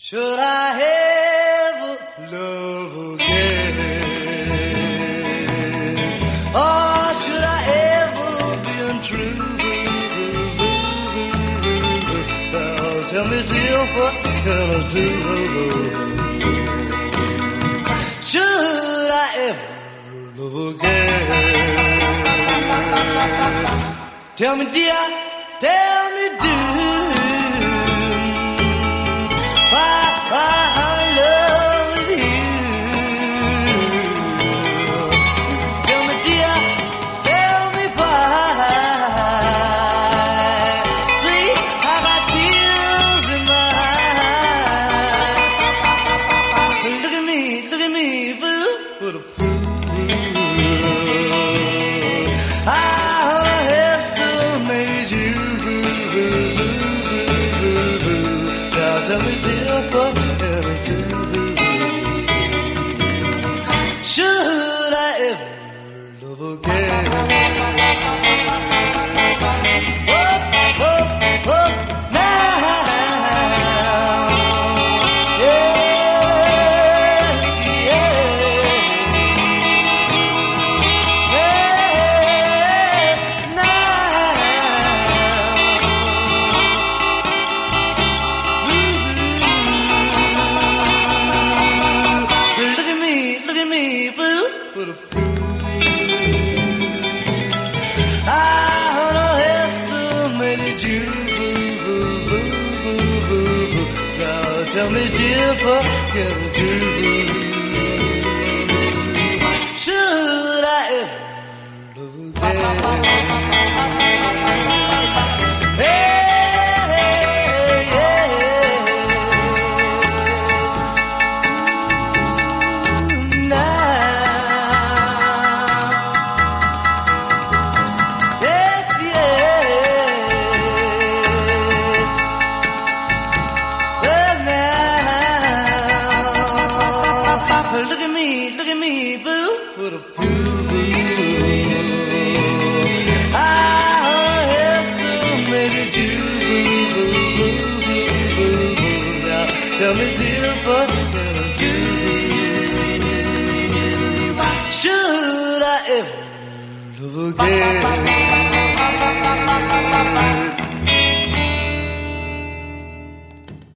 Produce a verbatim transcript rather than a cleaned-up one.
Should I ever love again? Or should I ever be untrue? Now tell me, dear, what can I do? Should I ever love again? Tell me, dear, tell me, do tell me, dear, what can I do? Should I ever love again? Up, up, up now. Yes, yeah. Yeah, now. What a fool. I underestimated you. Now tell me, dear, what can I do? Should I ever love again? Look at me, look at me, boo. What a fool. I underestimated you. Now tell me, dear, what can I do? Should I ever love again?